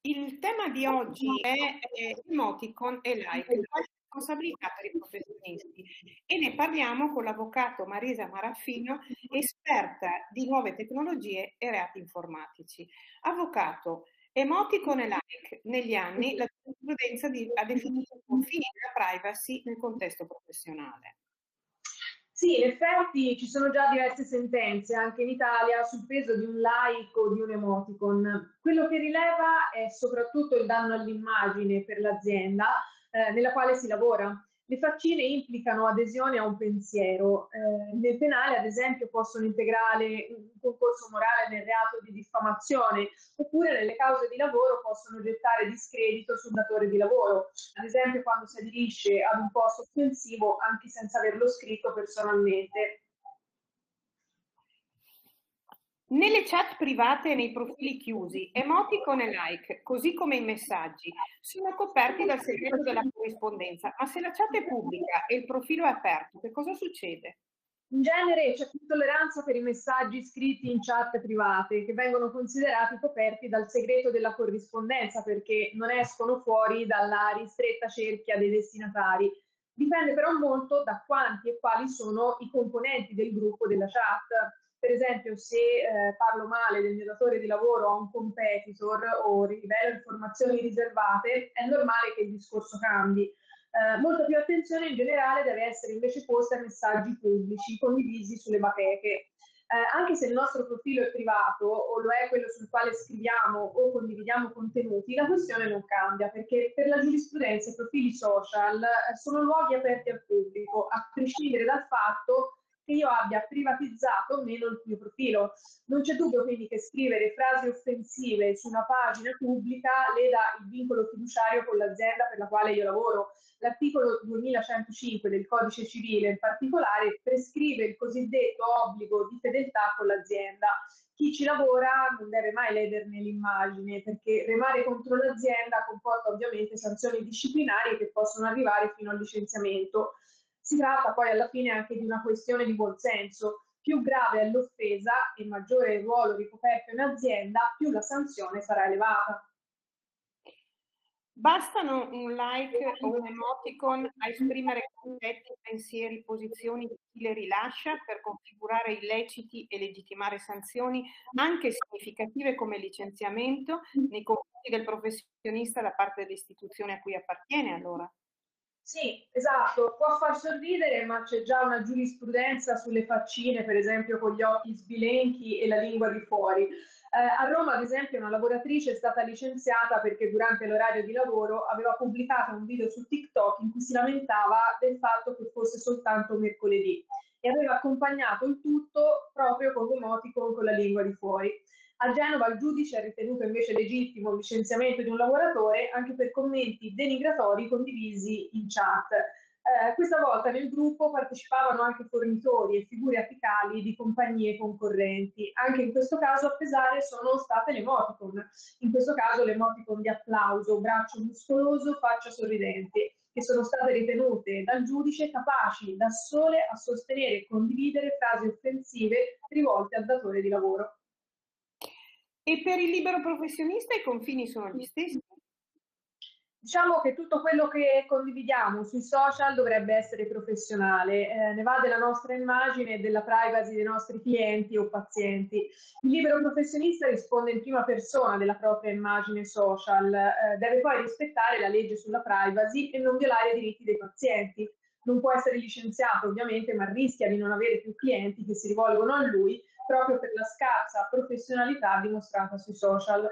Il tema di oggi è emoticon e like, quali responsabilità per i professionisti, e ne parliamo con l'avvocato Marisa Maraffino, esperta di nuove tecnologie e reati informatici. Avvocato, emoticon e like, negli anni la giurisprudenza ha definito i confini della privacy nel contesto professionale. Sì, in effetti ci sono già diverse sentenze anche in Italia sul peso di un like o di un emoticon. Quello che rileva è soprattutto il danno all'immagine per l'azienda nella quale si lavora. Le faccine implicano adesione a un pensiero. Nel penale, ad esempio, possono integrare un concorso morale nel reato di diffamazione, oppure nelle cause di lavoro possono gettare discredito sul datore di lavoro, ad esempio quando si aderisce ad un post offensivo anche senza averlo scritto personalmente. Nelle chat private e nei profili chiusi, emoticon e like, così come i messaggi, sono coperti dal segreto della corrispondenza, ma se la chat è pubblica e il profilo è aperto, che cosa succede? In genere c'è più tolleranza per i messaggi scritti in chat private, che vengono considerati coperti dal segreto della corrispondenza perché non escono fuori dalla ristretta cerchia dei destinatari. Dipende però molto da quanti e quali sono i componenti del gruppo della chat. Per esempio, se parlo male del mio datore di lavoro a un competitor o rivelo informazioni riservate, è normale che il discorso cambi. Molta più attenzione in generale deve essere invece posta ai messaggi pubblici condivisi sulle bacheche. Anche se il nostro profilo è privato o lo è quello sul quale scriviamo o condividiamo contenuti, la questione non cambia perché per la giurisprudenza i profili social sono luoghi aperti al pubblico, a prescindere dal fatto che io abbia privatizzato o meno il mio profilo. Non c'è dubbio quindi che scrivere frasi offensive su una pagina pubblica leda il vincolo fiduciario con l'azienda per la quale io lavoro. L'articolo 2105 del Codice Civile in particolare prescrive il cosiddetto obbligo di fedeltà con l'azienda. Chi ci lavora non deve mai lederne l'immagine perché remare contro l'azienda comporta ovviamente sanzioni disciplinari che possono arrivare fino al licenziamento. Si tratta poi alla fine anche di una questione di buonsenso. Più grave è l'offesa e maggiore è il ruolo ricoperto in azienda, più la sanzione sarà elevata. Bastano un like o un emoticon a esprimere concetti, pensieri, posizioni di chi le rilascia per configurare illeciti e legittimare sanzioni anche significative come licenziamento nei confronti del professionista da parte dell'istituzione a cui appartiene, allora? Sì, esatto, può far sorridere, ma c'è già una giurisprudenza sulle faccine, per esempio con gli occhi sbilenchi e la lingua di fuori. A Roma, ad esempio, una lavoratrice è stata licenziata perché durante l'orario di lavoro aveva pubblicato un video su TikTok in cui si lamentava del fatto che fosse soltanto mercoledì e aveva accompagnato il tutto proprio con emoticon con la lingua di fuori. A Genova il giudice ha ritenuto invece legittimo il licenziamento di un lavoratore anche per commenti denigratori condivisi in chat. Questa volta nel gruppo partecipavano anche fornitori e figure apicali di compagnie concorrenti. Anche in questo caso a pesare sono state le emoticon. In questo caso le emoticon di applauso, braccio muscoloso, faccia sorridente, che sono state ritenute dal giudice capaci da sole a sostenere e condividere frasi offensive rivolte al datore di lavoro. E per il libero professionista i confini sono gli stessi? Diciamo che tutto quello che condividiamo sui social dovrebbe essere professionale, ne va della nostra immagine e della privacy dei nostri clienti o pazienti. Il libero professionista risponde in prima persona della propria immagine social, deve poi rispettare la legge sulla privacy e non violare i diritti dei pazienti. Non può essere licenziato ovviamente, ma rischia di non avere più clienti che si rivolgono a lui proprio per la scarsa professionalità dimostrata sui social.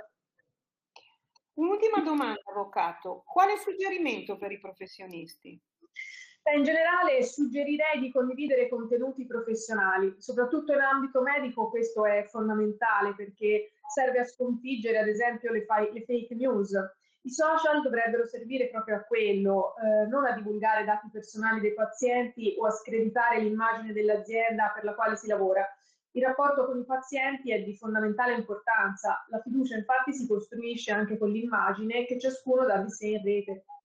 Un'ultima domanda, avvocato. Quale suggerimento per i professionisti? Beh, in generale suggerirei di condividere contenuti professionali, soprattutto in ambito medico questo è fondamentale perché serve a sconfiggere ad esempio le fake news. I social dovrebbero servire proprio a quello, non a divulgare dati personali dei pazienti o a screditare l'immagine dell'azienda per la quale si lavora. Il rapporto con i pazienti è di fondamentale importanza, la fiducia infatti si costruisce anche con l'immagine che ciascuno dà di sé in rete.